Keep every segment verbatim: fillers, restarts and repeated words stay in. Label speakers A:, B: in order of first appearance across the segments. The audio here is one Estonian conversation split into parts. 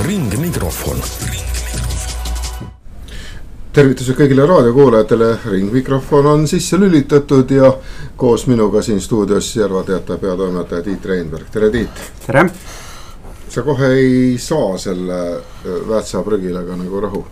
A: Ringmikrofon.
B: Tervitused kõigile raadiokuulajatele. Ringmikrofon on sisse lülitatud ja koos minuga siin stuudios Järva Teataja peatoimetaja Tiit Reinberg. Tere, Tiit!
C: Tere!
B: Sa kohe ei saa selle Väätsa prügilaga nagu rahu?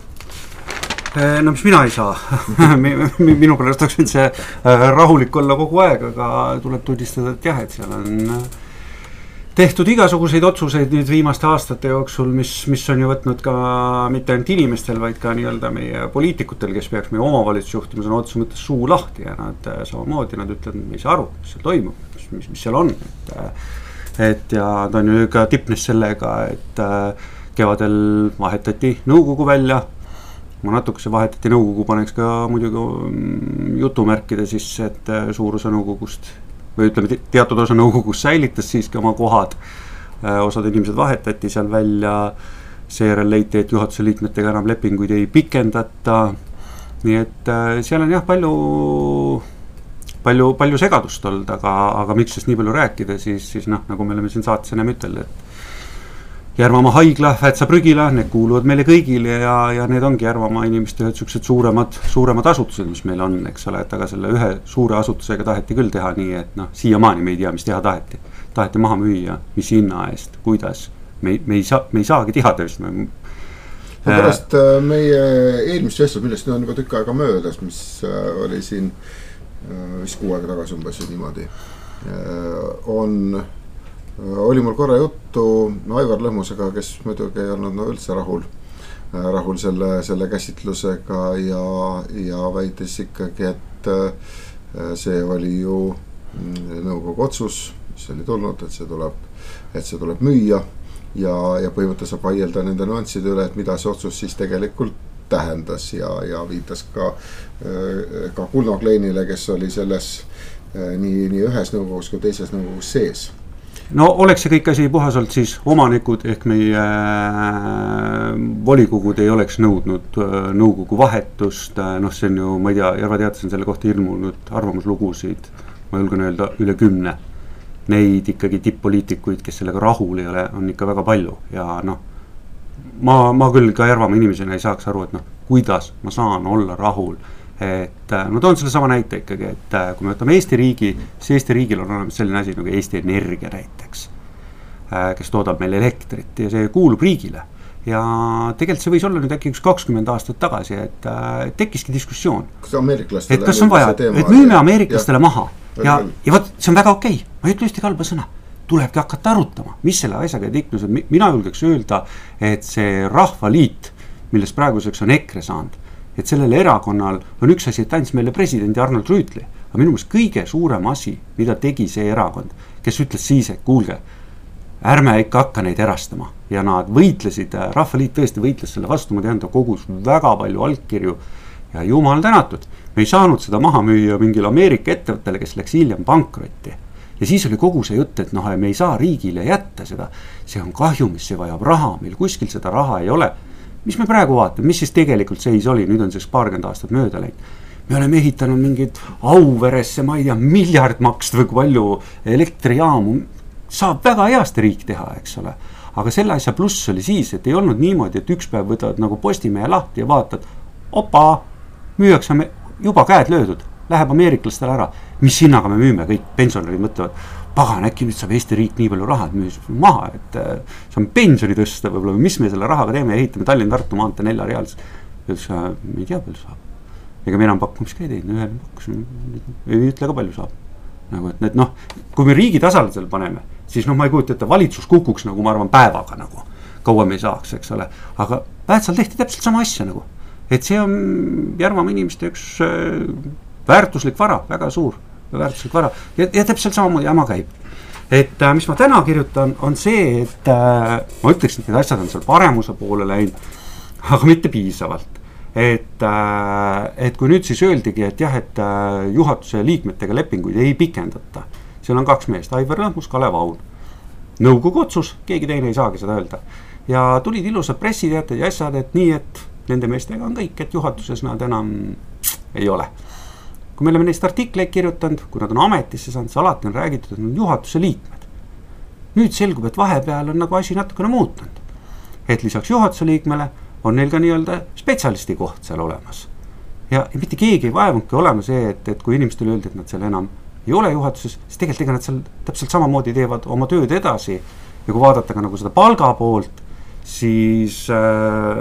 C: No mis mina ei saa. Minu pärast oleks see rahulik olla kogu aeg, aga tuleb tunnistada, et jah, et seal on tehtud igasuguseid otsuseid nüüd viimaste aastate jooksul, mis, mis on ju võtnud ka mitte ainult inimestel, vaid ka nii-öelda meie poliitikutel, kes peaks meie omavalitsus juhtima, on otsus mõttes suu lahti ja nad samamoodi nad ütlevad, me ei saa aru, mis seal toimub, mis, mis, mis seal on. Et, et ja ta on ju ka tipnes sellega, et kevadel vahetati nõukogu välja. Ma natukese vahetati nõukogu, paneks ka muidugi jutumärkide sisse, et suur osa nõukogust või ütleme teatud osa nõukogust säilitas siiski oma kohad. Osad inimesed vahetati seal välja, seejärel leiti, et juhatuse liikmetega enam lepinguid ei pikendata. Nii et seal on jah palju, palju, palju segadust olnud, aga, aga miks sest nii palju rääkida, siis, siis noh, nagu me oleme siin saates enam ütelnud, et Järvamaa haigla, Väätsa prügila, need kuuluvad meile kõigile ja, ja need ongi Järvamaa inimeste ühed sellised suuremad, suuremad asutused, mis meil on, eks ole, et aga selle ühe suure asutusega taheti küll teha nii, et noh, siiamaani me ei tea, mis teha taheti. Taheti maha müüa, mis hinna eest, kuidas. Me, me, ei, saa, me ei saagi teada, sest me...
B: No pärast äh, meie eelmist vestlust, millest on juba tükk aega möödas, mis äh, oli siin äh, vist kuu aega tagasi umbes niimoodi, äh, on... Oli mul korra juttu Aivar Lõhmusega, kes muidugi ei olnud no üldse rahul, rahul selle, selle käsitlusega ja, ja väitis ikkagi, et see oli ju nõukogu otsus, mis oli tulnud, et see tuleb, et see tuleb müüa ja, ja põhimõtteliselt saab vaielda nende nüansside üle, et mida see otsus siis tegelikult tähendas ja, ja viitas ka, ka Kuno Kleinile, kes oli selles nii, nii ühes nõukogus kui teises nõukogus sees.
C: No oleks see kõik asi puhas olnud, siis omanikud ehk meie äh, volikogud ei oleks nõudnud äh, nõukogu vahetust, äh, noh see on ju, ma ei tea, Järva Teatas on selle kohta ilmunud arvamuslugusid, ma julgen öelda üle kümne. Neid ikkagi tipp-poliitikuid, kes sellega rahul ei ole, on ikka väga palju ja noh, ma, ma küll ka Järvamaa inimesena ei saaks aru, et noh, kuidas ma saan olla rahul. Et no toon selle sama näite ikkagi, et kui me võtame Eesti riigi, siis Eesti riigil on olemas selline asi nagu Eesti Energia näiteks, kes toodab meil elektrit ja see kuulub riigile. Ja tegelikult see võis olla nüüd äkki üks kakskümmend aastat tagasi, et tekkiski diskussioon.
B: Kas ameeriklastele?
C: Et kas on vaja, et müüme ameeriklastele ja, maha ja, ja võt, see on väga okei, ma ei ütle ühtegi halba sõna. Tulebki hakata arutama, mis selle asjaga tiknus, et mina julgeks öelda, et see Rahvaliit, millest praeguseks on EKRE saanud, et sellele erakonnal on üks asi, et andis meile presidendi Arnold Rüütli, aga minu meelest kõige suurem asi, mida tegi see erakond, kes ütles siis, et kuulge, ärme ikka hakka neid erastama ja nad võitlesid, Rahvaliit tõesti võitles selle vastu, ma tean, ta kogus väga palju allkirju ja jumal tänatud, me ei saanud seda maha müüa mingil Ameerika ettevõttele, kes läks hiljem pankrotti ja siis oli kogu see jutt, et noh, me ei saa riigile jätta seda, see on kahju, mis see vajab raha, meil kuskil seda raha ei ole. Mis me praegu vaatame, mis siis tegelikult seis oli, nüüd on siis paarkümmend aastat mööda läinud. Me oleme ehitanud mingid Auveresse, ma ei tea, miljard makst või palju elektrijaamu, saab väga heasti riik teha, eks ole. Aga selle asja pluss oli siis, et ei olnud niimoodi, et üks päev võtavad nagu Postimehe lahti ja vaatad, opa, müüakse juba käed löödud, läheb ameeriklastele ära, mis hinnaga me müüme, kõik pensionärid mõtlevad, pagan, äkki nüüd saab Eesti riik nii palju raha, et müüs maha, et saame pensioni tõsta võib-olla, mis me selle rahaga teeme ja ehitame Tallinn-Tartu maantee nelja reaalselt. Me ei tea, palju saab. Ega me enam pakkumist ka ei teinud, ühel pakkus, ei ütle ka palju saab. Nagu, et need, noh, kui me riigi tasale selle paneme, siis noh, ma ei kujuta, et valitsus kukuks, nagu ma arvan, päevaga nagu, kaua me ei saaks, eks ole. Aga Väätsal tehti täpselt sama asja nagu. Et see on Järvamaa inimeste üks väärtuslik vara, väga suur väärtuslik vara ja, ja täpselt samamoodi jama käib. Et äh, mis ma täna kirjutan on see, et äh, ma ütleks, et need asjad on seal paremuse poole läinud, aga mitte piisavalt. Et, äh, et kui nüüd siis öeldigi, et jah, et äh, juhatuse liikmetega lepinguid ei pikendata, seal on kaks meest, Aivar Lõhmus, Kalev Aun. Nõukogu otsus, keegi teine ei saagi seda öelda. Ja tulid ilusad pressiteated ja asjad, et nii, et nende meestega on kõik, et juhatuses nad enam ei ole. Kui me oleme neist artikleid kirjutanud, kui nad on ametisse saanud, siis alati on räägitud, et nad on juhatuse liikmed. Nüüd selgub, et vahepeal on nagu asi natukene muutunud. et lisaks juhatuse liikmele on neil ka nii-öelda spetsialisti koht seal olemas. Ja, ja mitte keegi ei vaevunudki olema see, et, et kui inimestele öeldi, et nad seal enam ei ole juhatuses, siis tegelikult ega nad seal täpselt samamoodi teevad oma tööd edasi. Ja kui vaadata ka nagu seda palga poolt, siis äh,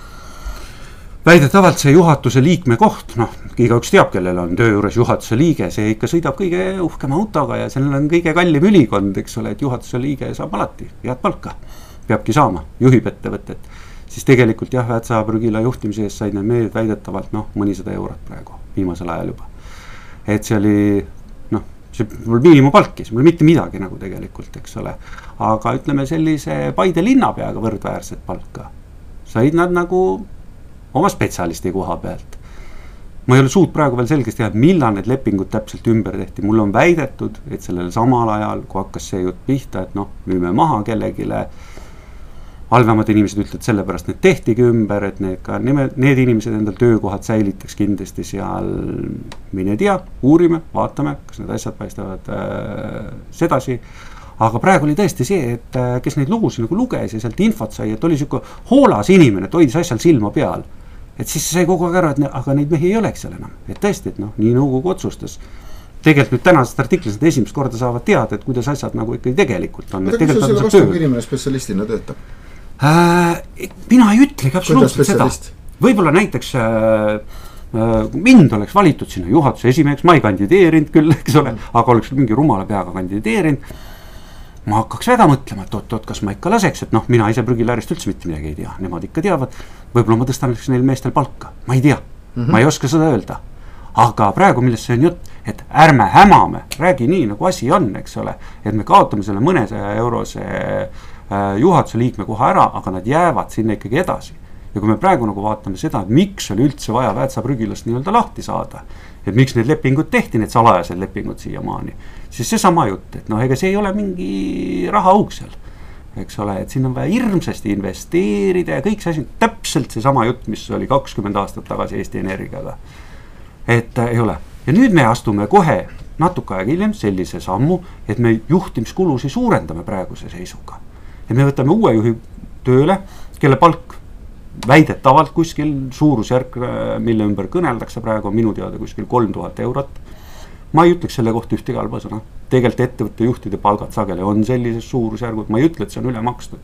C: väidetavalt see juhatuse liikme koht, noh, igaüks teab, kellel on töö juures juhatuse liige, see ikka sõidab kõige uhkema autoga ja sellel on kõige kallim ülikond, eks ole, et juhatuse liige saab alati head palka, peabki saama, juhib ettevõtet. Siis tegelikult jah, Väätsa prügila juhtimise eest said need mehed väidetavalt noh, mõnisada eurot praegu, viimasel ajal juba. Et see oli, noh, see mul miinimumpalki, see mul mitte midagi nagu tegelikult, eks ole. Aga ütleme sellise Paide linnapeaga võrdväärset palka. Said nad nagu oma spetsialisti koha pealt. Ma ei ole suut praegu veel selgesti teha, millal need lepingud täpselt ümber tehti. Mul on väidetud, et sellel samal ajal, kui hakkas see jutt pihta, et noh, müüme maha kellegile, halvemad inimesed ütlevad sellepärast need tehtigi ümber, et need, ka need, need inimesed endal töökohad säilitaks kindlasti seal, mine tea, uurime, vaatame, kas need asjad paistavad äh, sedasi. Aga praegu oli tõesti see, et äh, kes neid lugusid nagu luges ja sealt infot sai, et oli siuke hoolas inimene, et hoidis asjal silma peal. Et siis sai kogu aeg ära, et ne, aga neid mehi ei oleks seal enam. Et tõesti, et noh, nii nõukogu otsustas. Tegelikult nüüd tänasest artiklis nad esimest korda saavad teada, et kuidas asjad nagu ikkagi tegelikult on.
B: Aga kus selle vastu inimene spetsialistina töötab?
C: Äh, mina ei ütlegi absoluutselt seda. Võib-olla näiteks äh, äh, mind oleks valitud sinna juhatuse esimeheks, ma ei kandideerinud küll, eks ole, aga oleks mingi rumala peaga kandideerinud. Ma hakkaks väga mõtlema, et oot, oot, kas ma ikka laseks, et noh, mina ise prügiläärist üldse mitte midagi ei tea, nemad ikka teavad, võib-olla ma tõstan neil meestel palka, ma ei tea, mm-hmm. ma ei oska seda öelda. Aga praegu millest see on jutt, et ärme hämame, räägi nii nagu asi on, eks ole, et me kaotame selle mõnesaja eurose juhatuse liikme koha ära, aga nad jäävad sinna ikkagi edasi. Ja kui me praegu nagu vaatame seda, et miks oli üldse vaja Väätsa prügilast nii-öelda lahti saada, et miks need lepingud tehti, need salajased lepingud siiamaani, siis see sama jutt, et noh, ega see ei ole mingi rahaauk seal, eks ole, et siin on vaja hirmsasti investeerida ja kõik see asi, täpselt see sama jutt, mis oli kakskümmend aastat tagasi Eesti Energiaga. Et äh, ei ole. Ja nüüd me astume kohe natuke aeg hiljem sellise sammu, et me juhtimiskulusi suurendame praeguse seisuga. Ja me võtame uue juhi tööle, kelle palk väidetavalt kuskil suurusjärk, mille ümber kõneldakse praegu, minu teada kuskil kolm tuhat eurot. Ma ei ütleks selle kohta ühtegi halba sõna. Tegelikult ettevõtte juhtide palgad sageli on sellises suurusjärgud, ma ei ütle, et see on üle makstud.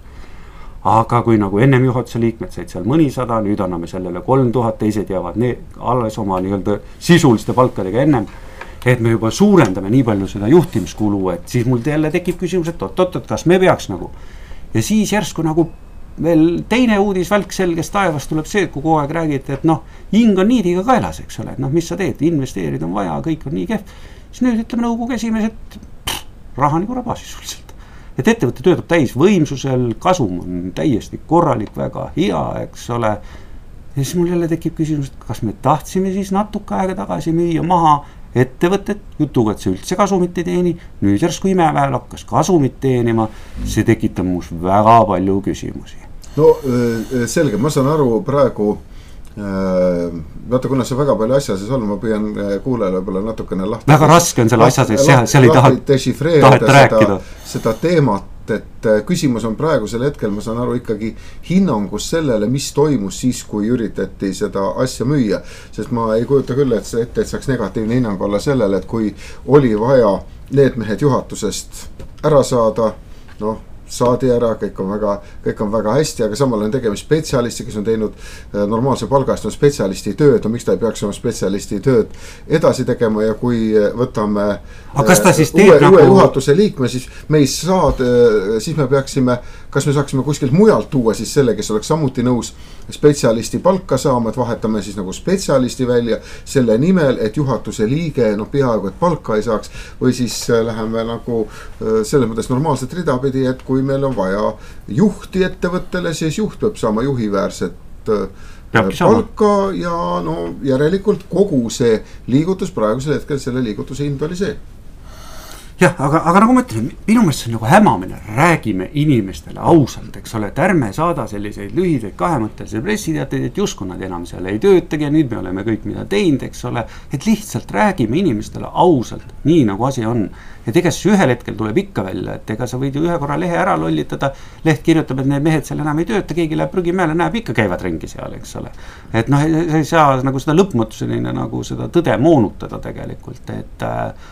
C: Aga kui nagu ennem juhatuse liikmed said seal mõnisada, nüüd anname sellele kolm tuhat, teised jäävad ne- alles oma nii-öelda sisuliste palkadega ennem, et me juba suurendame nii palju seda juhtimiskulu, et siis mul jälle tekib küsimus, et oot, oot, kas me peaks nagu. Ja siis järsku nagu veel teine uudis välk selgest taevast tuleb see, et kui kogu aeg räägite, et noh, hing on niidiga kaelas, eks ole, et noh, mis sa teed, investeerida on vaja, kõik on nii kehv. Siis nüüd ütleme nõukogu esimees, et pff, raha nagu rabasi sulselt. Et ettevõtte töötab täis võimsusel, kasum on täiesti korralik, väga hea, eks ole. Ja siis mul jälle tekib küsimus, et kas me tahtsime siis natuke aega tagasi müüa maha ettevõtet, jutuga, et see üldse kasumit ei teeni, nüüd järsku imeväel hakkas kasumit teenima, see tekitab muus väga palju küsimusi.
B: No selge, ma saan aru praegu, vaata kuna see väga palju asja siis on, ma püüan kuulele võib-olla natukene lahti.
C: Väga raske on selle asja sees, seal ei taha, taheta rääkida.
B: Seda teemat, et küsimus on praegusel hetkel, ma saan aru ikkagi hinnangus sellele, mis toimus siis, kui üritati seda asja müüa. Sest ma ei kujuta küll, et see ette, et saaks negatiivne hinnang olla sellele, et kui oli vaja need mehed juhatusest ära saada, noh, saadi ära, kõik on väga, kõik on väga hästi, aga samal on tegemist spetsialisti, kes on teinud normaalse palgast on spetsialisti tööd, no miks ta ei peaks oma spetsialisti tööd edasi tegema ja kui võtame uue, nagu... uue juhatuse liikme, siis me ei saa, siis me peaksime, kas me saaksime kuskilt mujalt tuua siis selle, kes oleks samuti nõus spetsialisti palka saama, et vahetame siis nagu spetsialisti välja selle nimel, et juhatuse liige no peaaegu, et palka ei saaks või siis läheme nagu selles mõttes normaalselt ridapidi, et kui meil on vaja juhti ettevõttele, siis juht peab saama juhiväärset palka ja no järelikult kogu see liigutus praegusel hetkel selle liigutuse hind oli see.
C: jah, aga, aga nagu ma ütlen, minu meelest see on nagu hämamine, räägime inimestele ausalt, eks ole, et ärme saada selliseid lühideid kahemõttelisi pressiteateid, et justkui nad enam seal ei töötagi ja nüüd me oleme kõik mida teinud, eks ole, et lihtsalt räägime inimestele ausalt, nii nagu asi on. Et ega siis ühel hetkel tuleb ikka välja, et ega sa võid ju ühe korra lehe ära lollitada, leht kirjutab, et need mehed seal enam ei tööta, keegi läheb prügimäele, näeb ikka käivad ringi seal, eks ole. Et noh, ei saa nagu seda lõpmatuseni nagu seda tõde moonutada tegelikult, et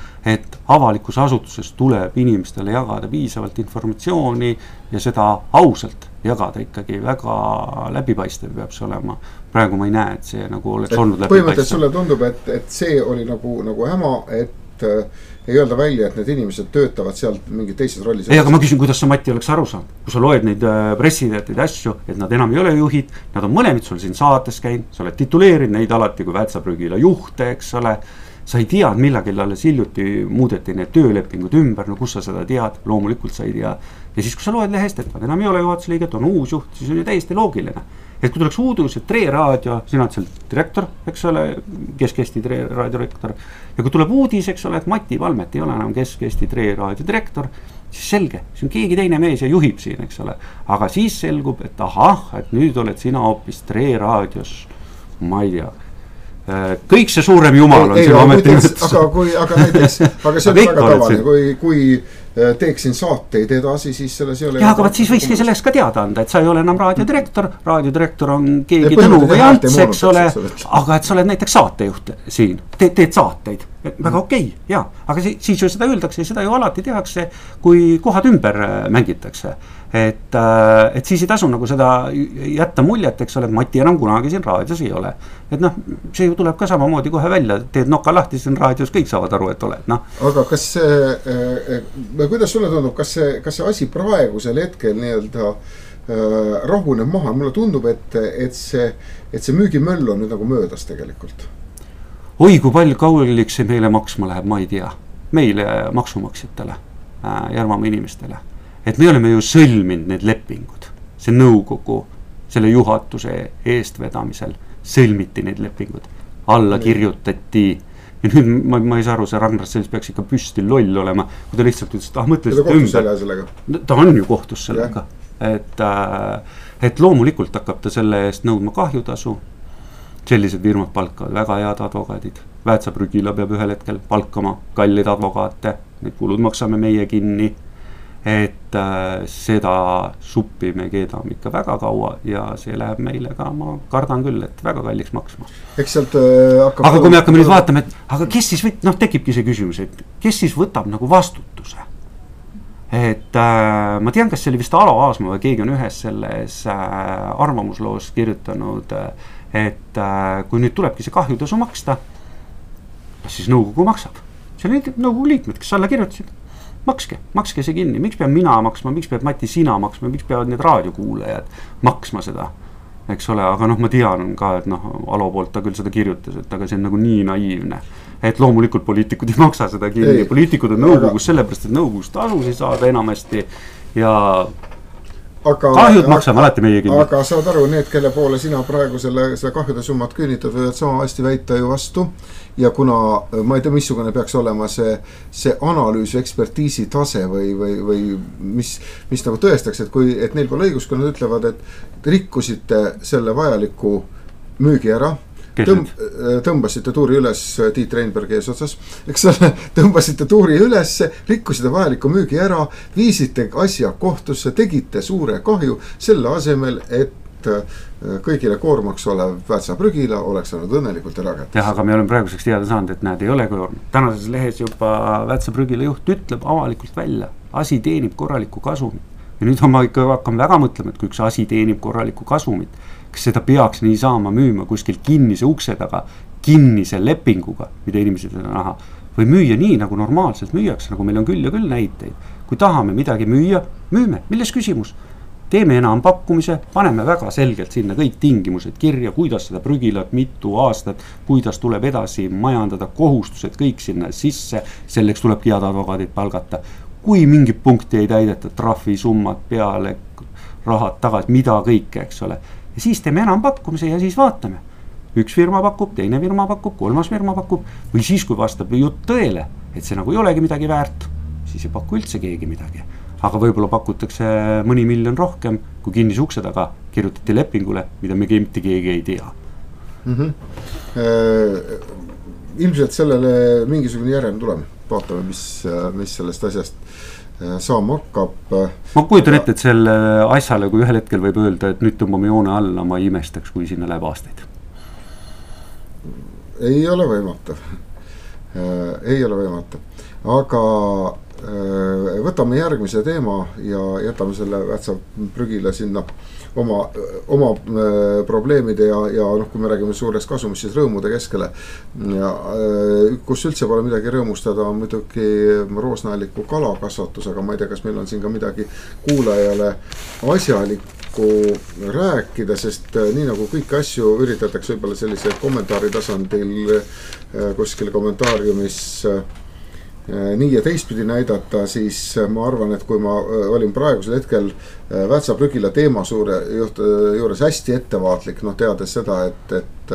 C: et avalikus asutuses tuleb inimestele jagada piisavalt informatsiooni ja seda ausalt jagada ikkagi väga läbipaistev peab see olema. Praegu ma ei näe, et see nagu oleks et olnud läbipaistev.
B: Põhimõtteliselt sulle tundub, et, et see oli nagu, nagu häma, et äh, ei öelda välja, et need inimesed töötavad sealt mingid teised rollis.
C: Ei, aga ma küsin, kuidas sa Mati oleks aru saanud, kui sa loed neid äh, pressiteateid asju, et nad enam ei ole juhid, nad on mõlemid sul siin saates käinud, sa oled tituleerinud neid alati kui Väätsaprügila juhte, eks ole. Sa ei tea, millagil alles hiljuti muudeti need töölepingud ümber, no kus sa seda tead, loomulikult sa ei tea. Ja siis, kui sa loed lehest, et enam ei ole juhatuse liiget, on uus juht, siis on ju täiesti loogiline. Et kui tuleks uudus, et Tre Raadio, sina oled seal direktor, eks ole, Kesk-Eesti Tre Raadio direktor. Ja kui tuleb uudis, eks ole, et Mati Valmet ei ole enam Kesk-Eesti Tre Raadio direktor, siis selge, see on keegi teine mees ja juhib siin, eks ole. Aga siis selgub, et ahah, et nüüd oled sina hoopis Tre Raadios, ma ei tea. Kõik see suurem jumal on ei, sinu ametimetes.
B: Aga kui, aga näiteks, aga see on väga tavaline, kui, kui teeksin saateid edasi, siis selles ei ole...
C: Ja, aga vaat siis võikski sellest ka teada anda, et sa ei ole enam raadiodirektor, raadiodirektor on keegi Tõnu või Ants, eks ole, aga et sa oled näiteks saatejuht siin, teed, teed saateid, väga okei, okay, jaa, aga siis ju seda öeldakse ja seda ju alati tehakse, kui kohad ümber mängitakse. Et, et siis ei tasu nagu seda jätta muljet, eks ole, et Mati enam kunagi siin raadios ei ole. Et noh, see ju tuleb ka samamoodi kohe välja, teed noka lahti siin raadios, kõik saavad aru, et oled, noh.
B: Aga kas see, kuidas sulle tundub, kas see, kas see asi praegusel hetkel nii-öelda äh, rahuneb maha, mulle tundub, et, et see, et see müügimöll on nüüd nagu möödas tegelikult.
C: Oi, kui palju kauliks see meile maksma läheb, ma ei tea. Meile maksumaksjatele, äh, Järvamaa inimestele. Et me oleme ju sõlminud need lepingud, see nõukogu, selle juhatuse eestvedamisel sõlmiti need lepingud, alla kirjutati ja nüüd ma, ma ei saa aru, see Ragnar Selts peaks ikka püsti loll olema, kui ta lihtsalt ütles, et ah, mõtlesid ümber. Ta on ju kohtus sellega, et, äh, et loomulikult hakkab ta selle eest nõudma kahjutasu, sellised firmad palkavad väga head advokaadid, Väätsaprügila peab ühel hetkel palkama kallid advokaate, need kulud maksame meie kinni. Et äh, seda suppi me keedame ikka väga kaua ja see läheb meile ka, ma kardan küll, et väga kalliks maksma.
B: Eks sealt äh, hakkab...
C: Aga kui me hakkame nüüd vaatama, et aga kes siis võt-, noh tekibki see küsimus, et kes siis võtab nagu vastutuse? Et äh, ma tean, kas see oli vist Alo Aasma või keegi on ühes selles äh, arvamusloos kirjutanud, et äh, kui nüüd tulebki see kahjutasu maksta, siis nõukogu maksab. See on need nõukogu liikmed, kes alla kirjutasid. Makske, makske see kinni, miks peab mina maksma, miks peab Mati sina maksma, miks peavad need raadiokuulajad maksma seda, eks ole, aga noh, ma tean ka, et noh, Alo poolt ta küll seda kirjutas, et aga see on nagu nii naiivne, et loomulikult poliitikud ei maksa seda kinni, ei, poliitikud on nõukogus aga... sellepärast, et nõukogus tasusi saada enamasti ja aga, kahjud maksame alati meie kinni.
B: Aga saad aru, need, kelle poole sina praegu selle, selle kahjude summat küünitad, võivad sama hästi väita ju vastu. Ja kuna ma ei tea, missugune peaks olema see, see analüüs, ekspertiisi tase või, või, või mis, mis nagu tõestaks, et, kui, et neil pole õigus, kui nad ütlevad, et rikkusite selle vajaliku müügi ära, tõmb, tõmbasite tuuri üles Tiit Reinberg eesotsas, eks ole, tõmbasite tuuri üles, rikkusite vajaliku müügi ära, viisite asja kohtusse, tegite suure kahju selle asemel, et kõigile koormaks olev Väätsaprügila oleks olnud õnnelikult ära kätte.
C: Jah, aga me oleme praeguseks teada saanud, et näed ei ole koorm. Tänases lehes juba Väätsaprügila juht ütleb avalikult välja, asi teenib korralikku kasumit. Ja nüüd ma ikka hakkame väga mõtlema, et kui üks asi teenib korralikku kasumit, kas seda peaks nii saama müüma kuskil kinnise ukse taga, kinnise lepinguga, mida inimesed ei näha, või müüa nii, nagu normaalselt müüaks, nagu meil on küll ja küll näiteid. Kui tahame midagi müüa, müüme, milles küsimus? Teeme enam pakkumise, paneme väga selgelt sinna kõik tingimused kirja, kuidas seda prügilat mitu aastat, kuidas tuleb edasi majandada, kohustused kõik sinna sisse, selleks tulebki head advokaadid palgata. Kui mingi punkti ei täideta, trahvi summad peale, rahad tagasi, mida kõike, eks ole. Ja siis teeme enam pakkumise ja siis vaatame. Üks firma pakub, teine firma pakub, kolmas firma pakub, või siis kui vastab jutt tõele, et see nagu ei olegi midagi väärt, siis ei paku üldse keegi midagi. Aga võib-olla pakutakse mõni miljon rohkem, kui kinnis ukse taga kirjutati lepingule, mida me mitte keegi ei tea.
B: Mm-hmm. Äh, ilmselt sellele mingisugune järjem tuleme. Vaatame, mis, mis sellest asjast saama hakkab.
C: Ma kujutan ette, et selle asjale, kui ühel hetkel võib öelda, et nüüd tõmbame joone alla, ma imestaks, kui sinna läheb aastaid.
B: Ei ole võimata. Ei ole võimata. Aga võtame järgmise teema ja jätame selle Väätsa prügile sinna oma, oma probleemide ja, ja noh, kui me räägime suurest kasumist, siis rõõmude keskele. Ja, kus üldse pole midagi rõõmustada, on muidugi roosnaeliku kalakasvatus, aga ma ei tea, kas meil on siin ka midagi kuulajale asjalikku rääkida, sest nii nagu kõiki asju üritatakse võib-olla sellise kommentaari tasandil kuskil kommentaariumis nii ja teistpidi näidata, siis ma arvan, et kui ma olin praegusel hetkel Väätsa prügila teema suure juht, juures hästi ettevaatlik, noh teades seda, et, et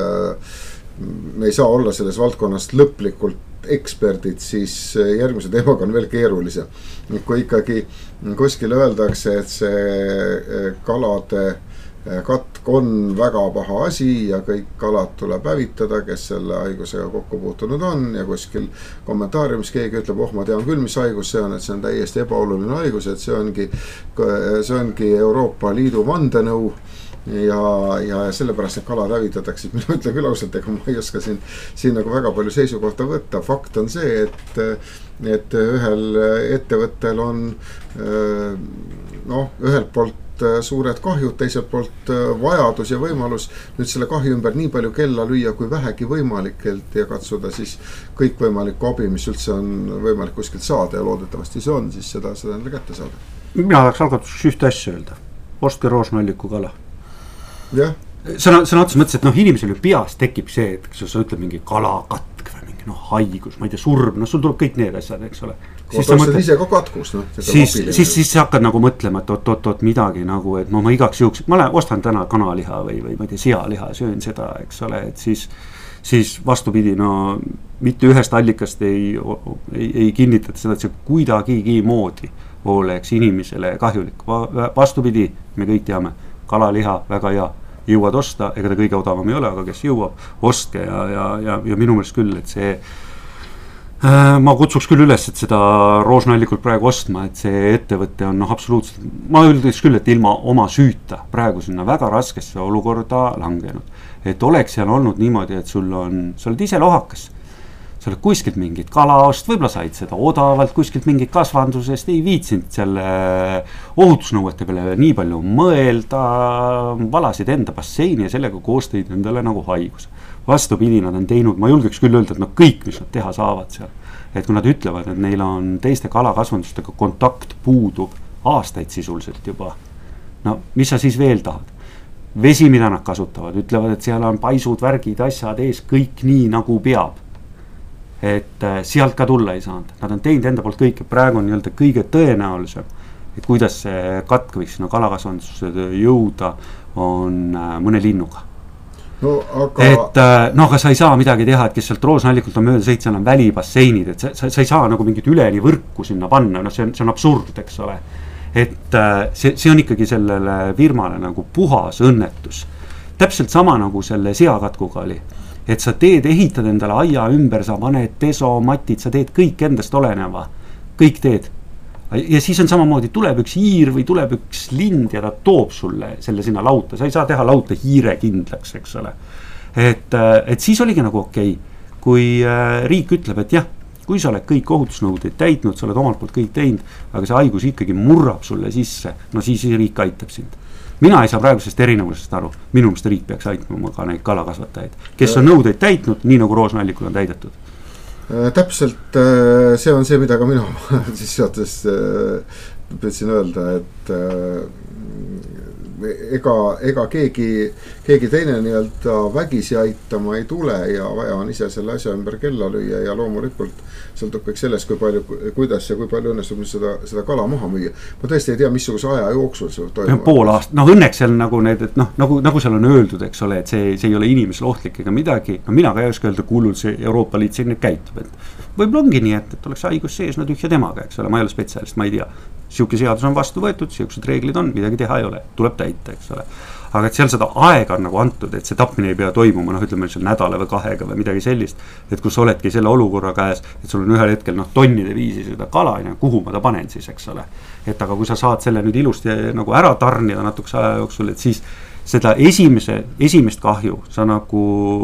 B: me ei saa olla selles valdkonnas lõplikult eksperdid, siis järgmise teemaga on veel keerulisem. Kui ikkagi kuskil öeldakse, et see kalade katk on väga paha asi ja kõik kalad tuleb hävitada, kes selle haigusega kokku puutunud on ja kuskil kommentaariumis keegi ütleb, oh ma tean küll, mis haigus see on, et see on täiesti ebaoluline haigus, et see ongi, see ongi Euroopa Liidu vandenõu ja, ja sellepärast need kalad hävitatakse. Mina ütlen küll ausalt, ega ma ei oska siin, siin nagu väga palju seisukohta võtta. Fakt on see, et, et ühel ettevõttel on noh, ühelt poolt suured kahjud, teiselt poolt vajadus ja võimalus nüüd selle kahju ümber nii palju kella lüüa kui vähegi võimalikelt ja katsuda siis kõik võimalikku abi, mis üldse on võimalik kuskilt saada ja loodetavasti see on, siis seda, seda endale kätte saada.
C: Mina tahaks algatuseks ühte asja öelda. Ostke roosnalliku kala.
B: Jah.
C: Sõna, sõna otsa mõttes, et noh, inimesel ju peas tekib see, et kui sa ütled mingi kalakatk või mingi noh, haigus, ma ei tea, surm, no sul tuleb kõik need asjad, eks ole.
B: Siis sa mõtled ise ka katkus, noh.
C: Siis, siis, siis sa hakkad nagu mõtlema, et oot, oot, oot midagi nagu, et no ma igaks juhuks, ma olen, ostan täna kanaliha või, või ma ei tea, sealiha, söön seda, eks ole, et siis, siis vastupidi, no mitte ühest allikast ei, ei, ei kinnitata seda, et see kuidagigi moodi oleks inimesele kahjulik. Vastupidi, me kõik teame, kalaliha väga hea, jõuad osta, ega ta kõige odavam ei ole, aga kes jõuab, ostke ja, ja, ja, ja minu meelest küll, et see ma kutsuks küll üles, et seda roosnallikult praegu ostma, et see ettevõtte on noh, absoluutselt, ma üldeks küll, et ilma oma süüta praegu sinna väga raskesse olukorda langenud. Et oleks seal olnud niimoodi, et sul on, sa oled ise lohakas, sa oled kuskilt mingit kalaost, võib-olla said seda odavalt, kuskilt mingit kasvandusest, ei viitsinud selle ohutusnõuete peale nii palju mõelda, valasid enda basseini ja sellega koos tõid endale nagu haigus. Vastupidi, nad on teinud, ma julgeks küll öelda, et no kõik, mis nad teha saavad seal. Et kui nad ütlevad, et neil on teiste kalakasvandustega kontakt puudub aastaid sisuliselt juba. No mis sa siis veel tahad? Vesi, mida nad kasutavad, ütlevad, et seal on paisud, värgid, asjad ees, kõik nii nagu peab. Et sealt ka tulla ei saanud. Nad on teinud enda poolt kõik ja praegu on nii-öelda kõige tõenäolisem, et kuidas see katk võiks no, kalakasvandusse jõuda, on mõne linnuga.
B: No, aga...
C: et no aga sa ei saa midagi teha, et kes sealt roosnallikult on mööda sõit, seal on välibasseinid, et sa, sa, sa ei saa nagu mingit üleni võrku sinna panna, no see on, see on absurd, eks ole. Et see, see on ikkagi sellele firmale nagu puhas õnnetus. Täpselt sama nagu selle seakatkuga oli, et sa teed, ehitad endale aia ümber, sa paned teso, matid, sa teed kõik endast oleneva, kõik teed. Ja siis on samamoodi, tuleb üks hiir või tuleb üks lind ja ta toob sulle selle sinna lauta. Sa ei saa teha lauta hiire kindlaks, eks ole. Et, et siis oligi nagu okei, okay. Kui riik ütleb, et jah, kui sa oled kõik ohutusnõudeid täitnud, sa oled omalt poolt kõik teinud, aga see haigus ikkagi murrab sulle sisse, no siis riik aitab sind. Mina ei saa praegusest erinevusest aru, minu meelest riik peaks aitama ka neid kalakasvatajaid, kes on nõudeid täitnud, nii nagu roosnallikul on täidetud.
B: Täpselt see on see, mida ka mina siis seotes püüdsin öelda, et ega, ega keegi, keegi teine nii-öelda vägisi aitama ei tule ja vaja on ise selle asja ümber kella lüüa ja loomulikult sõltub kõik sellest, kui palju, kuidas ja kui palju õnnestub seda, seda kala maha müüa. Ma tõesti ei tea, missuguse aja jooksul see toimub.
C: Pool aastat, noh õnneks seal nagu need, et noh, nagu, nagu seal on öeldud, eks ole, et see, see ei ole inimesele ohtlik ega midagi. No mina ka ei oska öelda, kuulud see Euroopa Liit selline käitub, et võib-olla ongi nii, et, et oleks haigus sees, no tühja temaga, eks ole, ma ei ole spetsialist, ma ei tea. Siuke seadus on vastu võetud, siuksed reeglid on, midagi teha ei ole, tuleb täita, eks ole. Aga et seal seda aega on nagu antud, et see tapmine ei pea toimuma, noh ütleme seal nädala või kahega või midagi sellist, et kus oledki selle olukorra käes, et sul on ühel hetkel noh tonnide viisi seda kala, kuhu ma ta panen siis, eks ole. Et aga kui sa saad selle nüüd ilusti nagu ära tarnida natukese aja jooksul, et siis seda esimese, esimest kahju sa nagu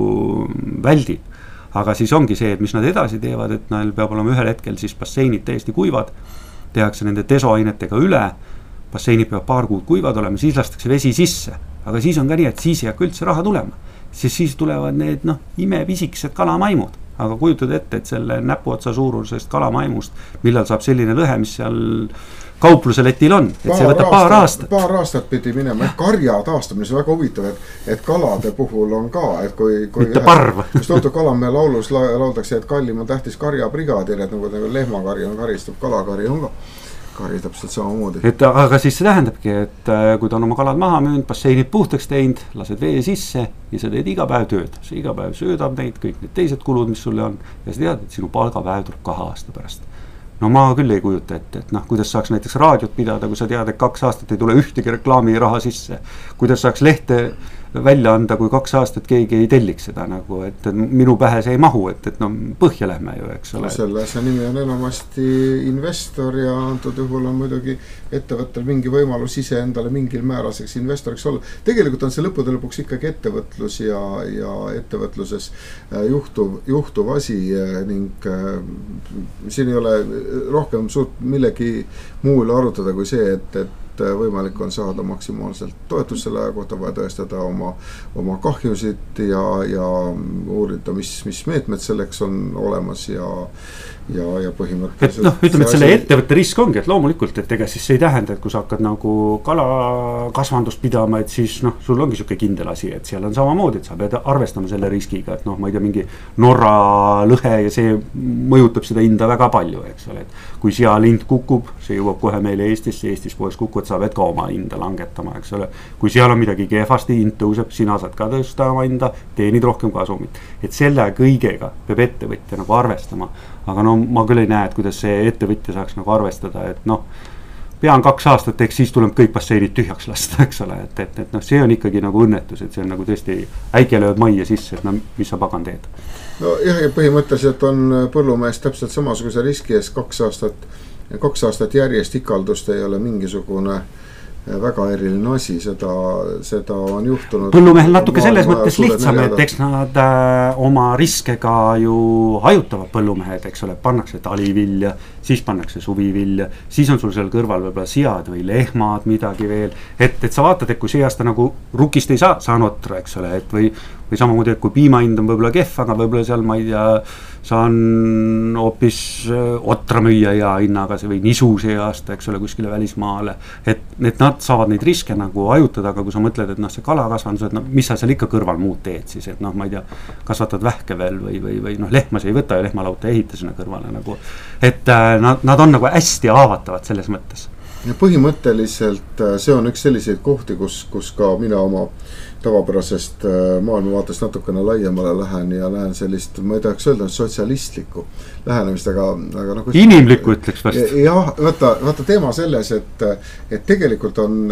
C: väldid. Aga siis ongi see, et mis nad edasi teevad, et neil peab olema ühel hetkel siis basseinid täiesti kuivad, tehakse nende desoainetega üle, basseinid peab paar kuud kuivad olema, siis lastakse vesi sisse. Aga siis on ka nii, et siis ei hakka üldse raha tulema. Siis, siis tulevad need noh, imepisikesed kalamaimud. Aga kujutad ette, et selle näpuotsa suurusest kalamaimust, millal saab selline lõhe, mis seal kaupluse letil on. Et see võtab paar aastat.
B: Paar aastat pidi minema. Karja taastamine, see on väga huvitav, et, et kalade puhul on ka, et kui... kui
C: mitte parv.
B: Just Otto Kalamäe laulus lauldakse, et kallim on tähtis karja brigaadil, et nagu lehmakari on karistab, kalakari on ka. Kari täpselt samamoodi.
C: Et aga siis see tähendabki, et kui ta on oma kalad maha müünud, basseinid puhtaks teinud, lased vee sisse ja sa teed iga päev tööd. See iga päev söödab neid, kõik need teised kulud, mis sulle on ja sa tead, et sinu palgapäev tuleb kahe aasta pärast. No ma küll ei kujuta ette, et noh, kuidas saaks näiteks raadiot pidada, kui sa tead, et kaks aastat ei tule ühtegi reklaami raha sisse. Kuidas saaks lehte välja anda, kui kaks aastat keegi ei telliks seda nagu, et minu pähe see ei mahu, et, et no põhja lähme ju, eks ole.
B: Selle see nimi on enamasti investor ja antud juhul on muidugi ettevõttel mingi võimalus ise endale mingil määraseks investoriks olla. Tegelikult on see lõppude lõpuks ikkagi ettevõtlus ja, ja ettevõtluses juhtuv, juhtuv asi ning siin ei ole rohkem suurt millegi muule arutada kui see, et, et võimalik on saada maksimaalselt toetust selle aja kohta, vaja tõestada oma, oma kahjusid ja, ja uurida, mis, mis meetmed selleks on olemas ja, ja, ja põhimõtteliselt.
C: Et noh, ütleme, et selle ettevõtte risk ongi, et loomulikult, et ega siis see ei tähenda, et kui sa hakkad nagu kala kasvandust pidama, et siis noh, sul ongi siuke kindel asi, et seal on samamoodi, et sa pead arvestama selle riskiga, et noh, ma ei tea, mingi Norra lõhe ja see mõjutab seda hinda väga palju, eks ole, et kui sealind kukub, see jõuab kohe meile Eestisse, Eestis poes kukub, sa pead ka oma hinda langetama, eks ole. Kui seal on midagi kehvasti, hind tõuseb, sina saad ka tõsta oma hinda, teenid rohkem kasumit. Et selle kõigega peab ettevõtja nagu arvestama. Aga no ma küll ei näe, et kuidas see ettevõtja saaks nagu arvestada, et noh, pean kaks aastat, eks siis tuleb kõik basseinid tühjaks lasta, eks ole. Et, et, et noh, see on ikkagi nagu õnnetus, et see on nagu tõesti äike lööb majja sisse, et no mis sa pagan teed.
B: No jah, ja põhimõtteliselt on põllumees täpselt samasuguse riski ees kaks aastat kaks aastat järjest ikaldust ei ole mingisugune väga eriline asi, seda, seda on juhtunud.
C: Põllumehel natuke selles mõttes lihtsam, et eks nad äh, oma riskega ju hajutavad põllumehed, eks ole, pannakse talivilja, siis pannakse suvivilja, siis on sul seal kõrval võib-olla sead või lehmad, midagi veel. Et, et sa vaatad, et kui see aasta nagu rukist ei saa, saan otra, eks ole, et või, või samamoodi, et kui piimahind on võib-olla kehv, aga võib-olla seal ma ei tea, saan hoopis otra müüa ja hinnaga see või nisu see aasta, eks ole, kuskile välismaale. Et, et nad saavad neid riske nagu ajutada, aga kui sa mõtled, et noh, see kalakasvandus, et no, mis sa seal ikka kõrval muud teed siis, et noh, ma ei tea, kasvatad vähke veel või, või, või noh, lehma see ei võta ja lehmalauta ei ehita sinna kõrvale nagu. Et äh, nad, nad on nagu hästi haavatavad selles mõttes.
B: Ja põhimõtteliselt see on üks selliseid kohti, kus, kus ka mina oma tavapärasest maailmavaatest natukene laiemale lähen ja näen sellist, ma ei tahaks öelda, sotsialistlikku lähenemist, aga, aga nagu
C: inimlikku ütleks vast.
B: Jah, vaata, vaata teema selles, et, et tegelikult on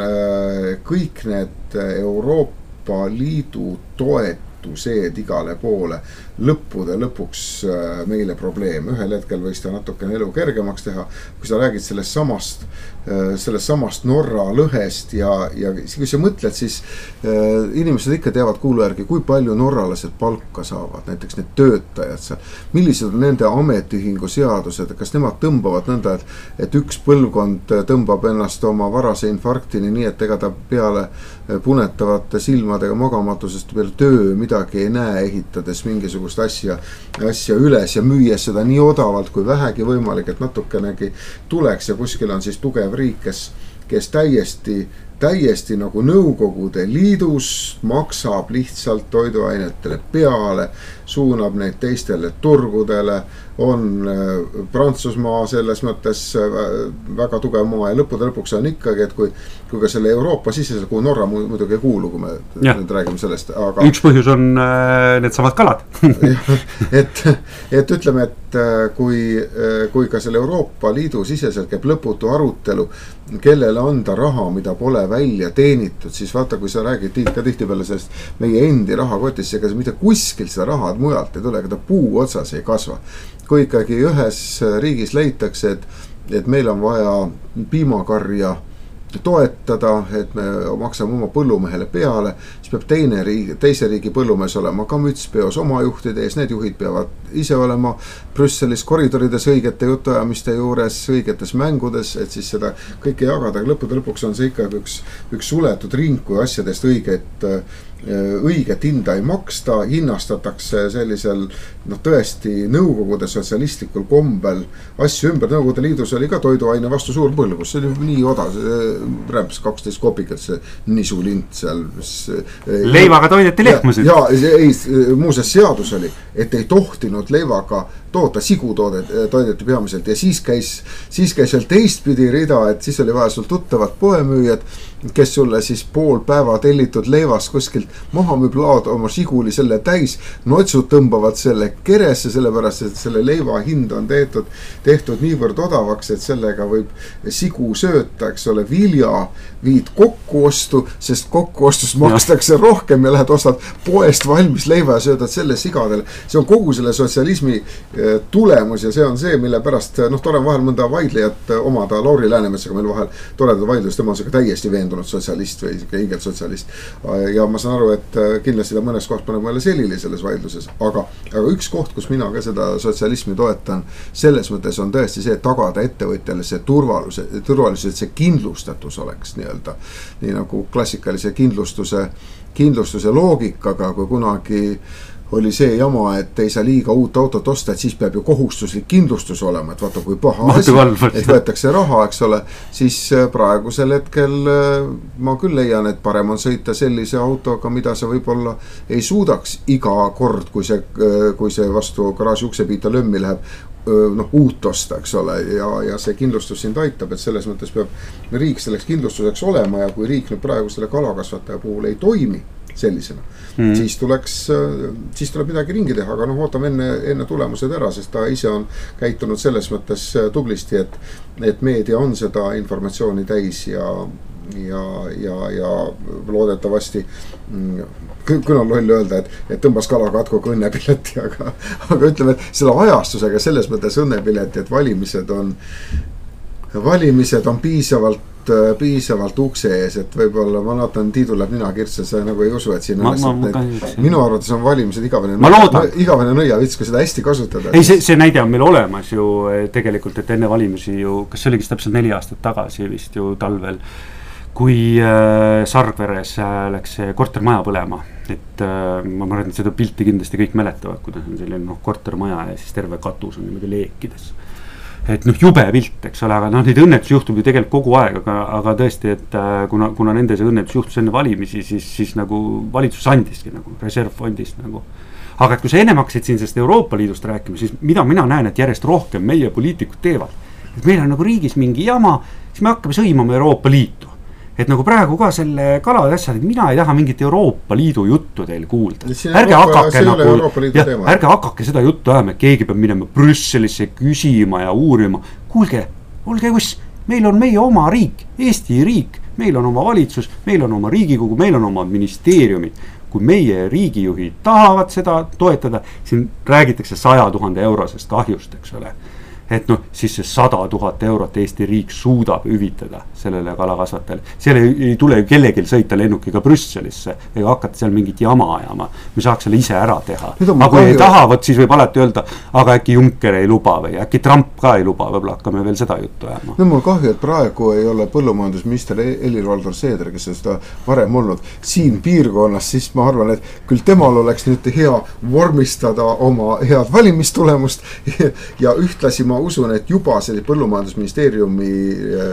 B: kõik need Euroopa Liidu toetused igale poole lõppude lõpuks meile probleem. Ühel hetkel võiks ta natukene elu kergemaks teha, kui sa räägid sellest samast, sellest samast Norra lõhest ja, ja kui sa mõtled, siis äh, inimesed ikka teavad kuulu järgi, kui palju norralased palka saavad, näiteks need töötajad seal, millised on nende ametiühingu seadused, kas nemad tõmbavad nõnda, et, et üks põlvkond tõmbab ennast oma varase infarktini nii, et ega ta peale punetavate silmadega magamatusest peale töö midagi ei näe, ehitades mingisugust asja, asja üles ja müües seda nii odavalt kui vähegi võimalik, et natukenegi tuleks ja kuskil on siis tugev riik, kes, kes täiesti täiesti nagu Nõukogude Liidus maksab lihtsalt toiduainetele peale, suunab neid teistele turgudele, on Prantsusmaa selles mõttes väga tugev maa ja lõppude lõpuks on ikkagi, et kui, kui ka selle Euroopa sisesel, kuhu Norra muidugi ei kuulu, kui me ja. nüüd räägime sellest, aga
C: üks põhjus on need samad kalad
B: et, et ütleme, et kui, kui ka selle Euroopa Liidu sisesel käib lõputu arutelu, kellele anda raha, mida pole välja teenitud, siis vaata, kui sa räägid ka tihtipeale sellest meie endi rahakotist, ega mitte kuskil seda raha mujalt ei tule, ega ta puu otsas ei kasva. Kui ikkagi ühes riigis leitakse, et, et meil on vaja piimakarja toetada, et me maksame oma põllumehele peale, siis peab teine riigi, teise riigi põllumees olema ka mütspeos oma juhtide ees, need juhid peavad ise olema Brüsselis koridorides õigete jutuajamiste juures, õigetes mängudes, et siis seda kõike jagada, aga lõppude lõpuks on see ikka üks, üks suletud ring, kui asjadest õiget õiget hinda ei maksta, hinnastatakse sellisel noh, tõesti Nõukogude sotsialistlikul kombel asju ümber. Nõukogude Liidus oli ka toiduaine vastu suur põlgus, see oli nii odav, rämps kaksteist kopikat, see nisulint seal.
C: Leivaga toideti lehmasid.
B: Ja, ja ei, muuseas seadus oli, et ei tohtinud leivaga toota, sigu toodet, toideti peamiselt ja siis käis, siis käis veel teistpidi rida, et siis oli vaja sul tuttavat poemüüjad, kes sulle siis pool päeva tellitud leivast kuskilt maha müüb laod oma siguli selle täis, notsud tõmbavad selle keresse, sellepärast, et selle leiva hind on tehtud, tehtud niivõrd odavaks, et sellega võib sigu sööta, eks ole, vilja viid kokkuostu, sest kokkuostust makstakse ja. rohkem ja lähed ostad poest valmis leiva ja söödad selle sigadele. See on kogu selle sotsialismi tulemus ja see on see, mille pärast, noh, tore vahel mõnda vaidlejat omada, Lauri Läänemetsaga meil vahel toredad vaidlus, tema on ka täiesti veendunud sotsialist või õigelt sotsialist. Ja ma saan aru, et kindlasti ta mõnes kohas paneb mõne selili selles vaidluses, aga, aga üks koht, kus mina ka seda sotsialismi toetan, selles mõttes on tõesti see, et tagada ettevõtjale see turvaluse, turvalisus, et see kindlustatus oleks nii-öelda, nii nagu klassikalise kindlustuse, kindlustuse loogikaga, kui kunagi oli see jama, et ei saa liiga uut autot osta, et siis peab ju kohustuslik kindlustus olema, et vaata kui paha asi, et võetakse raha, eks ole, siis praegusel hetkel ma küll leian, et parem on sõita sellise autoga, mida sa võib-olla ei suudaks iga kord, kui see, kui see vastu garaaži uksepiita lömmi läheb, noh, uut osta, eks ole, ja, ja see kindlustus sind aitab, et selles mõttes peab riik selleks kindlustuseks olema ja kui riik nüüd praegu selle kalakasvataja puhul ei toimi sellisena, mm. siis tuleks, siis tuleb midagi ringi teha, aga noh, ootame enne, enne tulemused ära, sest ta ise on käitunud selles mõttes tublisti, et, et meedia on seda informatsiooni täis ja, ja, ja, ja loodetavasti küll on loll öelda, et, et tõmbas kalakatkuga õnnepileti, aga, aga ütleme, et selle ajastusega selles mõttes õnnepileti, et valimised on, valimised on piisavalt piisavalt ukse ees, et võib-olla ma naatan Tiidu läheb nina kirtsa, sa nagu ei usu, et siin on ma, ma, ma, minu arvates on valimised igavene nõia, igavene nõiavits, kui seda hästi kasutada.
C: Ei, see, see näide on meil olemas ju tegelikult, et enne valimisi ju, kas see oligi täpselt neli aastat tagasi vist ju talvel, kui äh, Sargveres äh, läks kortermaja põlema, et äh, ma arvan, et seda pilti kindlasti kõik mäletavad, kuidas on selline noh, kortermaja ja siis terve katus on niimoodi leekides. Et noh, jube pilt, eks ole, aga noh, neid õnnetus juhtub ju tegelikult kogu aeg, aga, aga tõesti, et kuna, kuna nende see õnnetus juhtus enne valimisi, siis, siis nagu valitsus andiski nagu reservfondist nagu. Aga et kui sa enne maksid siin sellest Euroopa Liidust rääkima, siis mida mina näen, et järjest rohkem meie poliitikud teevad. Et meil on nagu riigis mingi jama, siis me hakkame sõimama Euroopa Liitu. Et nagu praegu ka selle kalade asjad, et mina ei taha mingit Euroopa Liidu juttu teil kuulda. Ärge hakake, nagu, ja, ärge hakake seda juttu ajama, et keegi peab minema Brüsselisse küsima ja uurima. Kuulge, olge kus, meil on meie oma riik, Eesti riik, meil on oma valitsus, meil on oma riigikogu, meil on oma ministeeriumid. Kui meie riigijuhid tahavad seda toetada, siin räägitakse saja tuhande eurosest kahjust, eks ole. Et noh, siis see sada tuhat eurot Eesti riik suudab hüvitada sellele kalakasvatajale. Seal ei, ei tule ju kellegil sõita lennukiga Brüsselisse ega hakata seal mingit jama ajama. Me saaks selle ise ära teha. Aga kui ei taha, võt, siis võib alati öelda, aga äkki Juncker ei luba või äkki Trump ka ei luba, võib-olla hakkame veel seda juttu ajama.
B: No mul kahju, et praegu ei ole põllumajandusminister Helir-Valdor Seeder, kes on seda varem olnud siin piirkonnas, siis ma arvan, et küll temal oleks nüüd hea vormistada oma head valimistulemust ja ühtlasi ma usun, et juba selle põllumajandusministeeriumi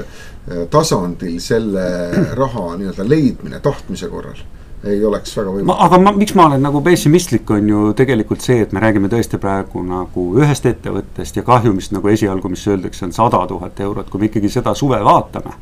B: tasandil selle raha nii-öelda leidmine tahtmise korral ei oleks väga võimalik.
C: Aga ma, miks ma olen nagu pessimistlik on ju tegelikult see, et me räägime tõesti praegu nagu ühest ettevõttest ja kahjumist nagu esialgu, mis öeldakse, on sada tuhat eurot, kui me ikkagi seda suve vaatame,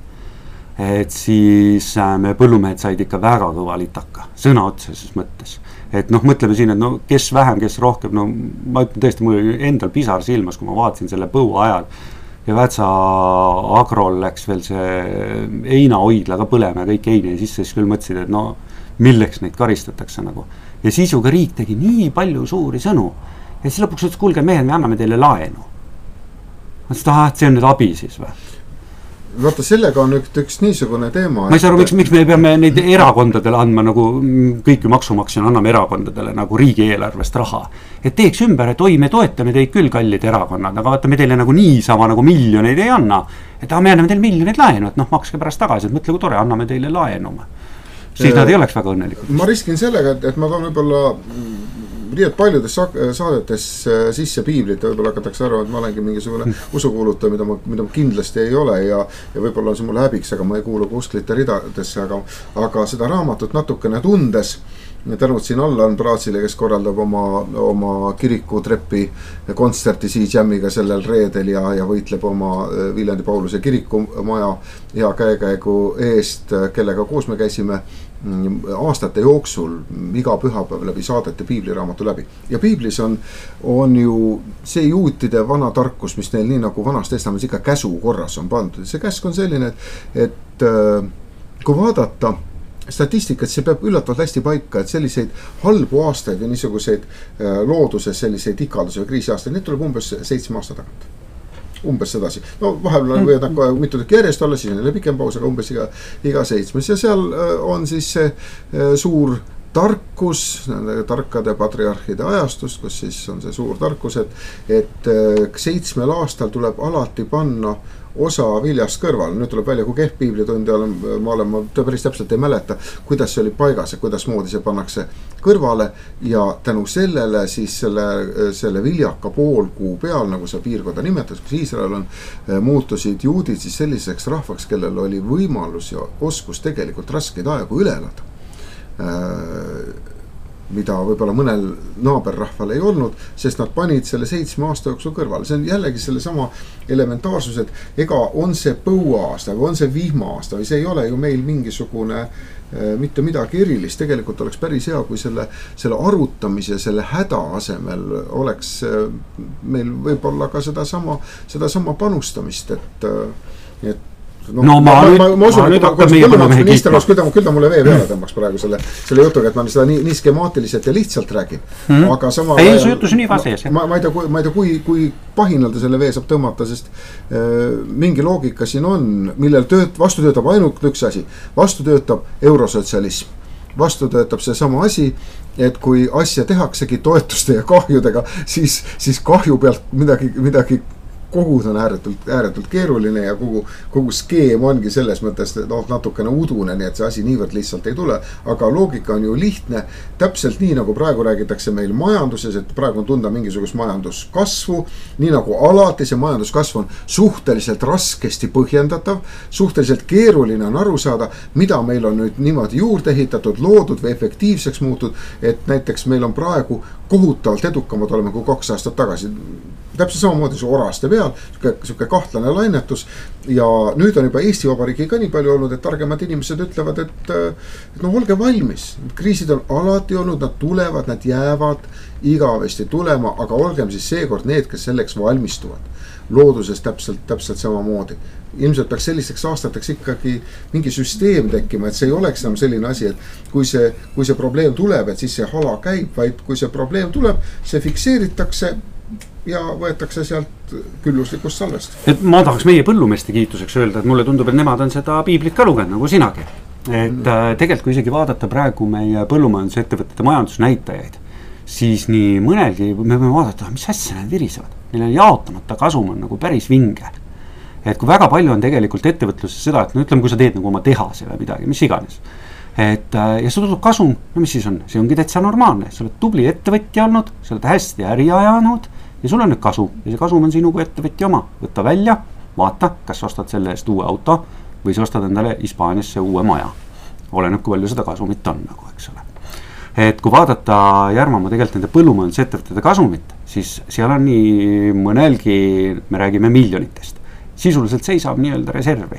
C: et siis me põllumehed said ikka väga kõva litaka, sõna otseses mõttes. Et noh, mõtleme siin, et no kes vähem, kes rohkem, no ma ütlen tõesti, mul oli endal pisar silmas, kui ma vaatasin selle põua ajal ja Vätsa agrol läks veel see heinahoidla ka põlema ja kõik heine sisse, siis küll mõtlesid, et no milleks neid karistatakse nagu. Ja siis ju ka riik tegi nii palju suuri sõnu ja siis lõpuks ütles, kuulge mehed, me anname teile laenu. Ma ütles, et see on nüüd abi siis või?
B: Vaata, sellega on üks, üks niisugune teema.
C: Ma ei saa aru, miks, miks me peame neid erakondadele andma nagu kõik maksumaksjana anname erakondadele nagu riigieelarvest raha. Et teeks ümber, et oi, me toetame teid küll kallid erakonnad, aga vaata, me teile nagu niisama nagu miljoneid ei anna. Et ah, me anname teile miljoneid laenu, et noh, makske pärast tagasi, et mõtle, kui tore, anname teile laenu. Siis nad ei oleks väga õnnelikud.
B: Ma riskin sellega, et, et ma toon võib-olla nii et paljudes saadetes sisse piiblit ja võib-olla hakatakse arvama, et ma olengi mingisugune usukuulutaja, mida ma, mida ma kindlasti ei ole ja, ja võib-olla on see mulle häbiks, aga ma ei kuulu kusklite ridadesse, aga, aga seda raamatut natukene tundes tänud siin Allan Braatsile, kes korraldab oma, oma kirikutrepi kontserti siis jämmiga sellel reedel ja, ja võitleb oma Viljandi Pauluse kirikumaja hea käekäigu eest, kellega koos me käisime aastate jooksul iga pühapäev läbi saadete piibliraamatu läbi. Ja piiblis on, on ju see juutide vana tarkus, mis neil nii nagu vanas testamendis ikka käsu korras on pandud. See käsk on selline, et, et kui vaadata statistikat, see peab üllatavalt hästi paika, et selliseid halbu aastaid või niisuguseid looduses selliseid ikalduse või kriisiaastaid, need tuleb umbes seitsme aasta tagant. Umbes sedasi. No vahepeal võivad nad mitu tükki järjest olla, siis on jälle pikem paus, aga umbes iga, iga seitsmes. Ja seal on siis see suur tarkus, tarkade patriarhide ajastust, kus siis on see suur tarkus, et, et seitsmel aastal tuleb alati panna osa viljast kõrval. Nüüd tuleb välja, kui kehv piiblitundi olen, ma olen, ma päris täpselt ei mäleta, kuidas see oli paigas ja kuidas moodi see pannakse kõrvale ja tänu sellele siis selle, selle viljaka poolkuu peal, nagu see piirkonda nimetas, kus Iisrael on, muutusid juudid siis selliseks rahvaks, kellel oli võimalus ja oskus tegelikult raskeid aegu üle elada, mida võib-olla mõnel naaberrahval ei olnud, sest nad panid selle seitsme aasta jooksul kõrval. See on jällegi selle sama elementaarsus, et ega on see põuaasta või on see vihma-aasta või see ei ole ju meil mingisugune mitte midagi erilist. Tegelikult oleks päris hea, kui selle, selle arutamise, selle häda asemel oleks meil võib-olla ka seda sama, seda sama panustamist, et, et No, no ma, ma, ma, ma usun, et põllumajandusminister oleks, küll ta, küll ta mulle vee peale tõmbaks praegu selle, selle jutuga, et ma seda nii, nii skemaatiliselt ja lihtsalt räägin.
C: Hmm.
B: Aga sama
C: ei, see jutus nii vasees.
B: Ma, ma ei tea, kui, ma ei tea kui, kui pahinal ta selle vee saab tõmmata, sest äh, mingi loogika siin on, millel tööt, vastu töötab ainult üks asi. Vastu töötab eurosotsialism. Vastu töötab see sama asi, et kui asja tehaksegi toetuste ja kahjudega, siis, siis kahju pealt midagi, midagi kogu on ääretult, ääretult keeruline ja kogu, kogu skeem ongi selles mõttes no, natukene udune, nii et see asi niivõrd lihtsalt ei tule, aga loogika on ju lihtne, täpselt nii nagu praegu räägitakse meil majanduses, et praegu on tunda mingisugust majanduskasvu, nii nagu alati see majanduskasv on suhteliselt raskesti põhjendatav, suhteliselt keeruline on aru saada, mida meil on nüüd niimoodi juurde ehitatud, loodud või efektiivseks muutud, et näiteks meil on praegu kohutavalt edukamad oleme kui kaks aastat tagasi. Täpselt samamoodi see oraste peal, siuke kahtlane lainetus ja nüüd on juba Eesti Vabariigi ka nii palju olnud, et targemad inimesed ütlevad, et, et no olge valmis. Kriisid on alati olnud, nad tulevad, nad jäävad igavesti tulema, aga olgem siis seekord need, kes selleks valmistuvad. Looduses täpselt, täpselt samamoodi. Ilmselt peaks sellisteks aastateks ikkagi mingi süsteem tekkima, et see ei oleks enam selline asi, et kui see, kui see probleem tuleb, et siis see hala käib, vaid kui see probleem tuleb, see fikseeritakse ja võetakse sealt külluslikust salvest.
C: Et ma tahaks meie põllumeeste kiituseks öelda, et mulle tundub, et nemad on seda piiblit ka lugenud nagu sinagi. Et mm. tegelikult kui isegi vaadata praegu meie põllumajandusettevõtete majandusnäitajaid, siis nii mõnelgi me võime vaadata, mis asja need virisevad. Neil on jaotamata kasum on nagu päris vinge. Et kui väga palju on tegelikult ettevõtluses seda, et no ütleme, kui sa teed nagu oma tehase või midagi, mis iganes. Et, ja sul tuleb kasum, no mis siis on? See ongi täitsa normaalne. Sa oled tubli ettevõtja olnud, sa oled hästi äri ajanud ja sul on nüüd kasum. Ja see kasum on sinu kui ettevõtja oma. Võtta välja, vaata, kas ostad selle eest uue auto või sa ostad endale Hispaaniasse uue maja. Oleneb, kui palju seda kasumit on, nagu, eks ole. Et kui vaadata Järvamaa tegelikult nende põllumajandusettevõtete kasumit, siis seal on nii mõnelgi, me räägime miljonitest. Sisuliselt seisab nii-öelda reservi.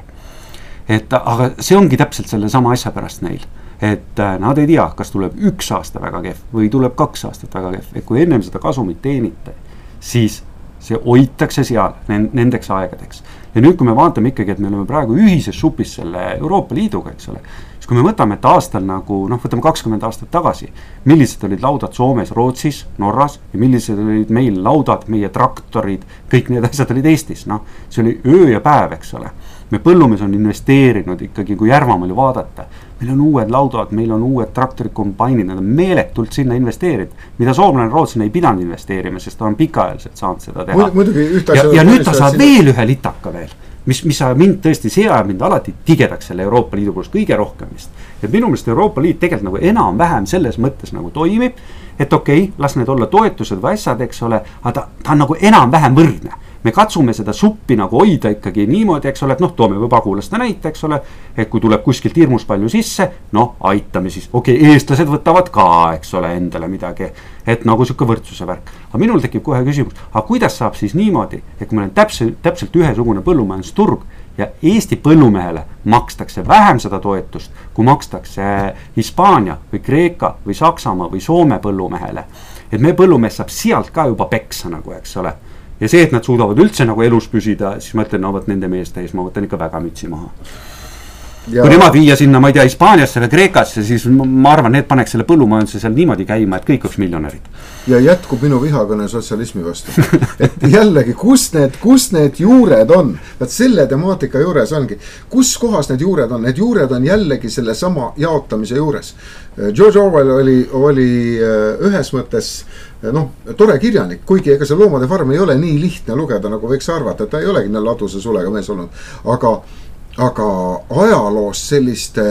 C: Et, aga see ongi täpselt selle sama asja pärast neil. Et nad ei tea, kas tuleb üks aasta väga kehv või tuleb kaks aastat väga kehv. Et kui ennem seda kasumit teenite, siis see hoitakse seal nendeks aegadeks. Ja nüüd, kui me vaatame ikkagi, et me oleme praegu ühises supis selle Euroopa Liiduga, eks ole, siis kui me võtame, et aastal nagu, noh, võtame kakskümmend aastat tagasi, millised olid laudad Soomes, Rootsis, Norras ja millised olid meil laudad, meie traktorid, kõik need asjad olid Eestis, noh, see oli öö ja päev, eks ole. Me põllumees on investeerinud ikkagi, kui Järvamaal ju vaadata, meil on uued laudad, meil on uued traktorid, kombainid, nad on meeletult sinna investeerinud, mida soomlane Rootsin ei pidanud investeerima, sest ta on pikaajaliselt saanud seda teha. Ja, ja nüüd ta saab veel ühe litaka veel, mis, mis mind tõesti sea mind alati tigedaks selle Euroopa Liidu puhul kõige rohkem vist. Et minu meelest Euroopa Liit tegelikult nagu enam-vähem selles mõttes nagu toimib, et okei, okay, las need olla toetused või asjad, eks ole, aga ta, ta on nagu enam-vähem võrdne. Me katsume seda suppi nagu hoida ikkagi niimoodi, eks ole, et noh, toome või pagulaste näite, eks ole, et kui tuleb kuskilt hirmus palju sisse, noh, aitame siis, okei, okay, eestlased võtavad ka, eks ole, endale midagi, et nagu siuke võrdsuse värk. Aga minul tekib kohe küsimus, aga kuidas saab siis niimoodi, et kui meil on täpselt, täpselt ühesugune põllumajandusturg ja Eesti põllumehele makstakse vähem seda toetust, kui makstakse Hispaania või Kreeka või Saksamaa või Soome põllumehele, et me põllumees saab sealt ka juba peksa nagu, eks ole. Ja see, et nad suudavad üldse nagu elus püsida, siis ma ütlen, no võt nende meeste ees, ma võtan ikka väga mütsi maha. Ja. Kui nemad viia sinna, ma ei tea, Hispaaniasse või Kreekasse, siis ma arvan, need paneks selle põllumajanduse seal niimoodi käima, et kõik oleks miljonärid.
B: Ja jätkub minu vihakõne sotsialismi vastu. Et jällegi, kus need, kus need juured on? Vaat selle temaatika juures ongi. Kus kohas need juured on? Need juured on jällegi selle sama jaotamise juures. George Orwell oli, oli ühes mõttes noh, tore kirjanik, kuigi ega see Loomade farm ei ole nii lihtne lugeda, nagu võiks arvata, et ta ei olegi nii laduse sulega mees olnud. Aga, aga ajaloos selliste,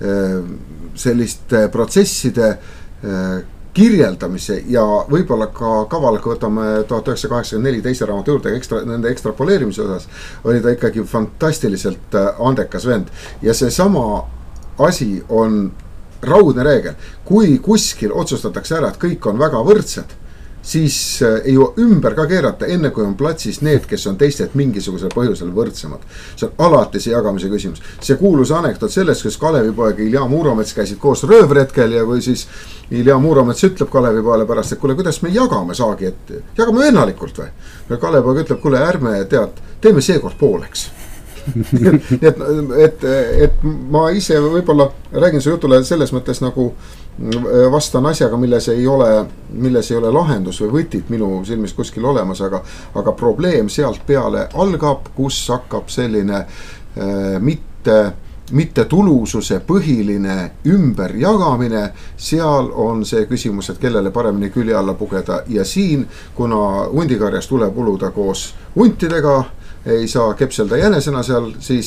B: selliste protsesside kirjeldamise ja võib-olla ka kaval, kui võtame tuhat üheksasada kaheksakümmend neli teise raamatu juurde ekstra, nende ekstrapoleerimise osas, oli ta ikkagi fantastiliselt andekas vend. Ja see sama asi on raudne reegel. Kui kuskil otsustatakse ära, et kõik on väga võrdsed, siis ei ju ümber ka keerata, enne kui on platsis need, kes on teistelt mingisugusel põhjusel võrdsemad. See on alati see jagamise küsimus. See kuulus anekdoot sellest, kus Kalevipoeg Ilja Muuromets käisid koos röövretkel ja või siis Ilja Muuromets ütleb Kalevipoele pärast, et kuule, kuidas me jagame saagi, et jagame vennalikult või? Kalevipoeg ütleb, kuule, ärme tead, teeme seekord pooleks. Nii et, et, et ma ise võib-olla räägin su jutule selles mõttes nagu vastan asjaga, milles ei ole, milles ei ole lahendus või võtid minu silmis kuskil olemas, aga, aga probleem sealt peale algab, kus hakkab selline äh, mitte, mitte tulususe põhiline ümberjagamine, seal on see küsimus, et kellele paremini külje alla pugeda ja siin, kuna hundikarjas tuleb uluda koos huntidega, ei saa kepselda jänesena seal, siis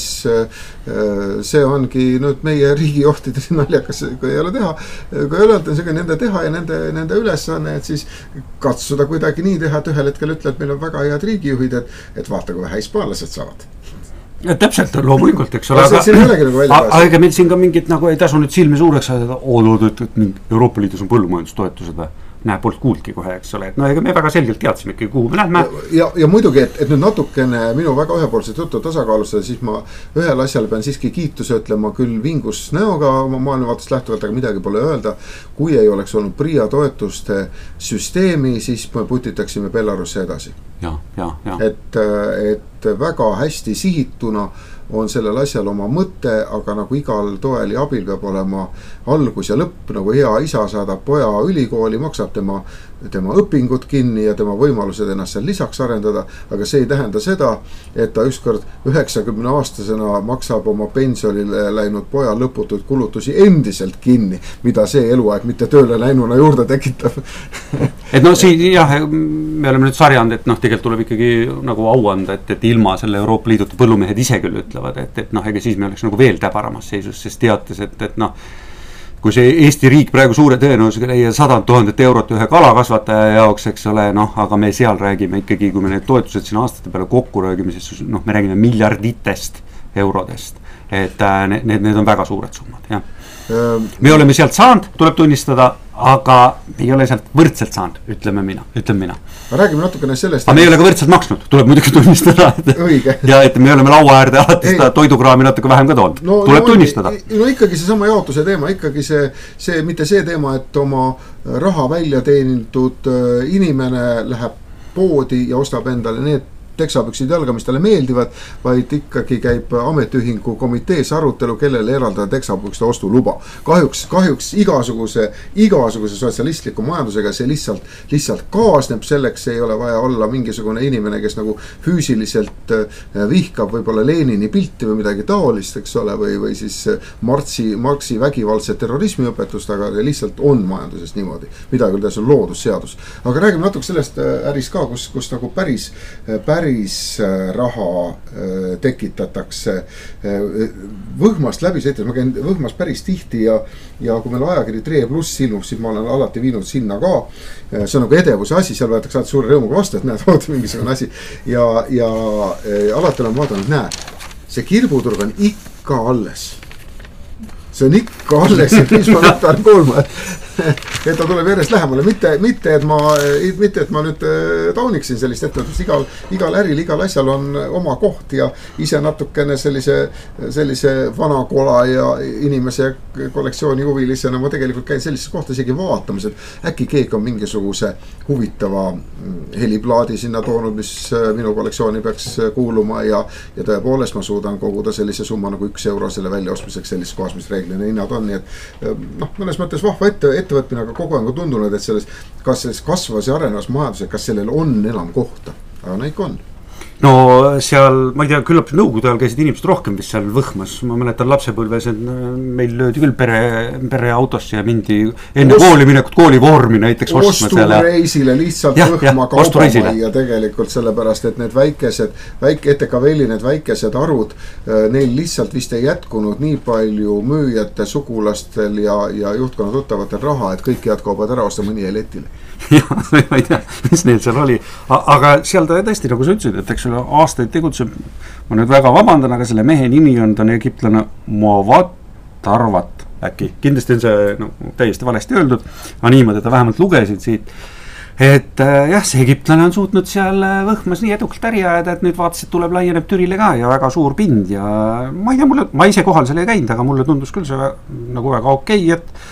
B: see ongi nüüd meie riigijohtide naljakas, kui ei ole teha, kui ei ole öelda, see on nende teha ja nende, nende ülesanne, et siis katsuda kuidagi nii teha, et ühel hetkel ütle, et meil on väga head riigijuhid, et, et vaata, kui vähe hispaanlased saavad.
C: Ja täpselt on loomulikult, eks ole, aga, aga meil siin ka mingit nagu ei tasu nüüd silmi suureks, et Euroopa Liidus on põllumajandustoetused või? Näe, poolt kuulki kohe, eks ole, et no ega me väga selgelt teadsime ikkagi, kuhu me lähme.
B: Ja, ja muidugi, et, et nüüd natukene minu väga ühepoolset juttu tasakaalustada, siis ma ühel asjal pean siiski kiituse ütlema küll vingus näoga oma maailmavaatest lähtuvalt, aga midagi pole öelda. Kui ei oleks olnud PRIA toetuste süsteemi, siis me putitaksime Belarusse edasi.
C: Ja, ja, ja.
B: Et, et väga hästi sihituna on sellel asjal oma mõte, aga nagu igal toel ja abil peab olema algus ja lõpp, nagu hea isa saadab poja ülikooli, maksab tema, tema õpingud kinni ja tema võimalused ennast seal lisaks arendada, aga see ei tähenda seda, et ta ükskord üheksakümne aastasena maksab oma pensionile läinud poja lõputuid kulutusi endiselt kinni, mida see eluaeg mitte tööle läinuna juurde tekitab.
C: Et no siin jah, me oleme nüüd sarjanud, et noh, tegelikult tuleb ikkagi nagu au anda, et, et ilma selle Euroopa Liiduta põllumehed ise küll ütlevad, et, et noh, ega siis me oleks nagu veel täbaramas seisus, sest teates, et, et noh, kui see Eesti riik praegu suure tõenäosusega leia sada tuhandet eurot ühe kalakasvataja jaoks, eks ole, noh, aga me seal räägime ikkagi, kui me need toetused siin aastate peale kokku räägime, siis noh, me räägime miljarditest eurodest. et need, need on väga suured summad, jah. Me oleme sealt saanud, tuleb tunnistada, aga ei ole sealt võrdselt saanud, ütleme mina, ütlen mina.
B: Räägime natukene sellest.
C: Aga me ei ole ka võrdselt maksnud, tuleb muidugi tunnistada.
B: Õige.
C: Ja et me oleme laua äärde alati seda toidukraami natuke vähem ka toonud. No, tuleb no, tunnistada.
B: No ikkagi see sama jaotuse teema, ikkagi see, see, mitte see teema, et oma raha välja teenitud inimene läheb poodi ja ostab endale need teksapüksid jalga, mis talle meeldivad, vaid ikkagi käib ametiühingu komitees arutelu, kellele eraldada teksapükste ostuluba. Kahjuks, kahjuks igasuguse, igasuguse sotsialistliku majandusega see lihtsalt, lihtsalt kaasneb, selleks ei ole vaja olla mingisugune inimene, kes nagu füüsiliselt vihkab võib-olla Lenini pilti või midagi taolist, eks ole, või, või siis Marxi, Marxi vägivaldse terrorismi õpetust, aga lihtsalt on majanduses niimoodi. Midagi küll, see on loodusseadus. Aga räägime natuke sellest äris ka, kus, kus nagu päris, päris päris raha tekitatakse Võhmast läbi sõites, ma käin Võhmas päris tihti ja, ja kui meil ajakiri Tre Pluss ilmub, siis ma olen alati viinud sinna ka, see on nagu edevuse asi, seal võetakse alati suure rõõmuga vastu, et näed, oota mingisugune asi ja, ja alati olen vaadanud, näe, see kirbuturg on ikka alles, see on ikka alles ja mis ma nüüd tahan kuulma, et ta tuleb järjest lähemale, mitte, mitte, et ma, mitte, et ma nüüd tauniksin sellist ettevõtlust, igal, igal äril, igal asjal on oma koht ja ise natukene sellise, sellise vana kola ja inimese kollektsiooni huvilisena ma tegelikult käin sellises kohta isegi vaatamas, et äkki keegi on mingisuguse huvitava heliplaadi sinna toonud, mis minu kollektsiooni peaks kuuluma ja, ja tõepoolest ma suudan koguda sellise summa nagu üks euro selle väljaostmiseks sellises kohas, mis reeglina hinnad on, nii et noh, mõnes mõttes vahva ette, ettevõtmine, aga kogu aeg on tundunud, et selles, kas selles kasvas ja arenevas majanduse, kas sellel on enam kohta, aga no ikka on.
C: No seal, ma ei tea, küllap nõukogude ajal käisid inimesed rohkem vist seal Võhmas, ma mäletan lapsepõlves, et meil löödi küll pere, pere autosse ja mindi enne Ost, kooli minekut kooli vormi näiteks
B: ostureisile lihtsalt ja, Võhma kaubamajja tegelikult sellepärast, et need väikesed, väike E T K V-li need väikesed arvud, neil lihtsalt vist ei jätkunud nii palju müüjate sugulastel ja, ja juhtkonna tuttavatel raha, et kõik head kaubad ära osta, mõni jäi letile.
C: Ja, ma ei tea, mis neil seal oli, aga seal ta tõesti, nagu sa ütlesid, et eks ole aastaid tegutseb, ma nüüd väga vabandan, aga selle mehe nimi on, ta on egiptlane Muavat Arvat äkki, kindlasti on see no, täiesti valesti öeldud, aga niimoodi ta vähemalt lugesid siit, et jah, see egiptlane on suutnud seal Võhmas nii edukalt äri ajada, et nüüd vaatas, et tuleb laieneb Türile ka ja väga suur pind ja ma ei tea, mulle, ma ise kohal seal ei käinud, aga mulle tundus küll see nagu väga okei, et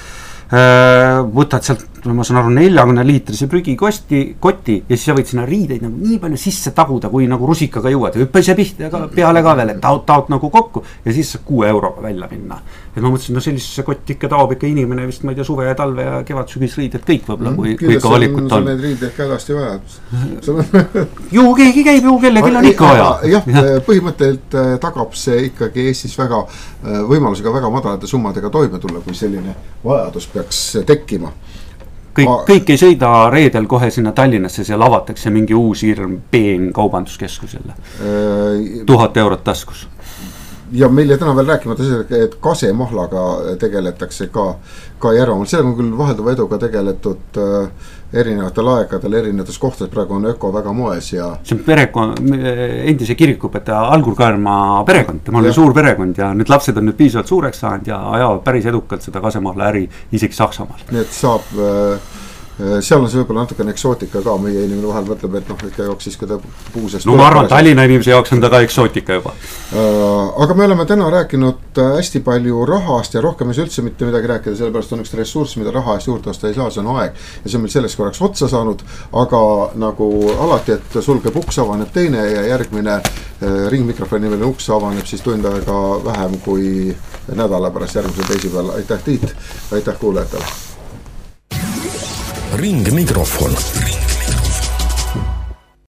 C: võtad sealt, ma saan aru, neljakümne liitrise prügikosti, koti ja siis sa võid sinna riideid nagu nii palju sisse taguda, kui nagu rusikaga jõuad ja hüppa ise pihta peale ka veel, et taot, taot nagu kokku ja siis saab kuue euroga välja minna. Et ma mõtlesin, no sellisesse kotti ikka taob ikka inimene vist, ma ei tea, suve ja talve ja kevad sügisriided kõik võbla, kui, kui ikka valikut on.
B: Need riided ka hädasti vaja.
C: Ju keegi käib, ju kellelgi on ikka vaja.
B: Jah, põhimõtteliselt tagab see ikkagi Eestis väga võimalusega väga madalate summadega toime tulla, kui selline vajadus peaks tekkima.
C: Kõik, ma... kõik ei sõida reedel kohe sinna Tallinnasse, seal avatakse mingi uus hirm peen kaubanduskeskus jälle. Tuhat eurot taskus.
B: Ja meil ei täna veel rääkimata see, et kasemahlaga tegeletakse ka, ka Järvamaal. See on küll vahelduva eduga tegeletud äh, erinevatel aegadel, erinevates kohtades, praegu on öko väga moes ja... See on perekond, endise kirikupeta Algur Kaerma perekond, tema oli suur perekond ja nüüd lapsed on nüüd piisavalt suureks saanud ja ajavad päris edukalt seda kasemahla äri isegi Saksamaal. Nii et saab... Äh, seal on see võib-olla natukene eksootika ka, meie inimene vahel mõtleb, et noh, ikka jooksis ka ta puusest.
C: No ma arvan, Tallinna inimese jaoks on ta ka eksootika juba.
B: Aga me oleme täna rääkinud hästi palju rahast ja rohkem ei saa üldse mitte midagi rääkida, sellepärast on üks ressurss, mida raha eest juurde osta ei saa, see on aeg. Ja see on meil sellest korraks otsa saanud, aga nagu alati, et sulgeb uks, avaneb teine ja järgmine ringmikrofoni nimeline uks avaneb siis tund aega vähem kui nädala pärast järgmisel teisipäeval. Aitäh Tiit, aitäh kuulajatele.
A: Ring mikrofon.